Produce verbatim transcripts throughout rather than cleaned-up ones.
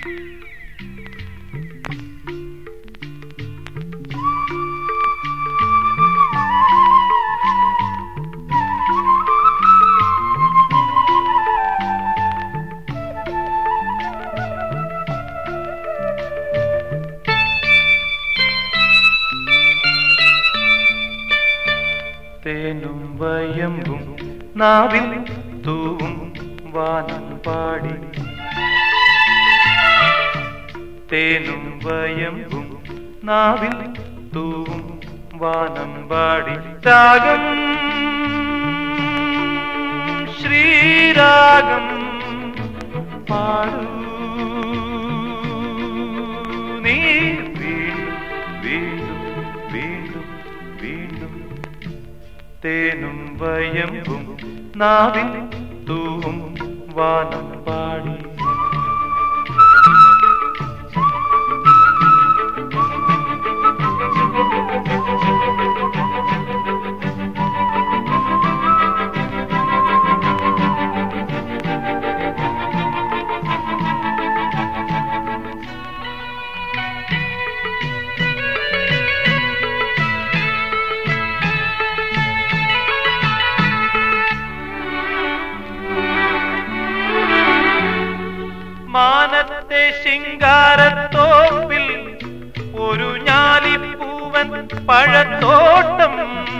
തേനും വയമ്പും നാവിൽ തൂവും വാനം പാടി, തേനും വയമ്പും നാവിൽ തൂവും വാനം പാടി. രാഗം ശ്രീരാഗം പാടൂ നീ വീണ്ടും വീണ്ടും വീണ്ടും വീണ്ടും. തേനും വയമ്പും നാവിൽ തൂവും വാനം പാടി. മാനത്തെ ശിങ്കാരത്തോപ്പിൽ ഒരു ഞാലിപ്പൂവൻ പഴത്തോട്ടം.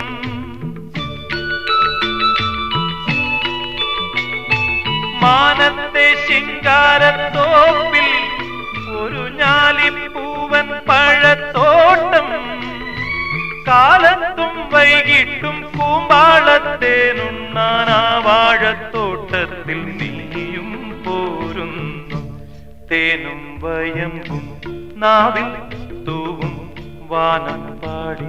മാനത്തെ ശിങ്കാരത്തോപ്പിൽ ഒരു ഞാലിപ്പൂവൻ പഴത്തോട്ടം. കാലത്തും വൈകിട്ടും കൂമ്പാളത്തേനുണ്ണാൻ ആ വാഴത്തോട്ടത്തിൽ നീയും പോരുന്നു. തേനും വയമ്പും നാവിൽ തൂവും വാനം പാടി.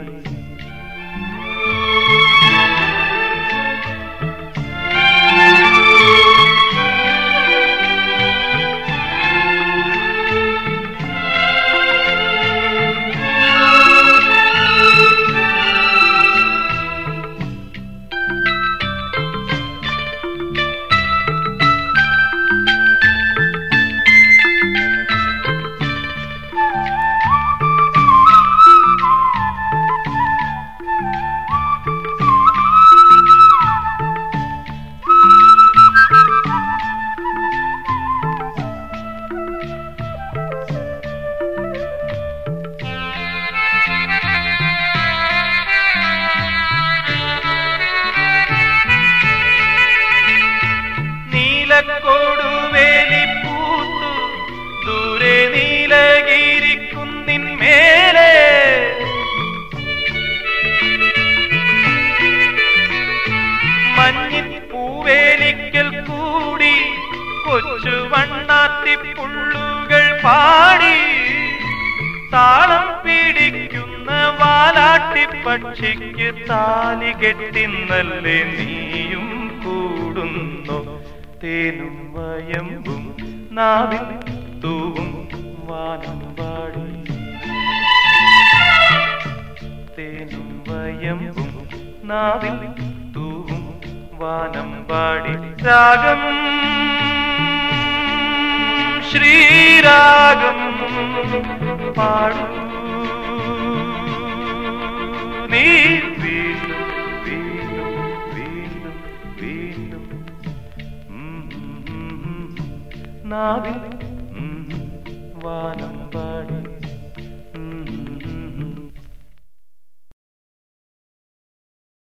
കൊടുവേലിപ്പൂത്തു ദൂരെ നീലഗിരിക്കുന്നിന്മേലെ. മഞ്ഞിൻ പൂവേലിക്കൽ കൂടി കൊച്ചു വണ്ണാത്തിപ്പുള്ളുകൾ പാടി. താളം പിടിക്കുന്ന വാലാട്ടിപ്പക്ഷിക്ക് താലി കെട്ടിന്നല്ലേ നീയും കൂടുന്നു. തേനും വയമ്പും നാവിൽ തൂവും വാനം പാടി. തേനും വയമ്പും നാവിൽ തൂവും വാനം പാടി. രാഗം ശ്രീരാഗം പാടൂ നീ വീണ്ടും വീണ്ടും വീണ്ടും വീണ്ടും. നാവിൽ വാനം പാടി.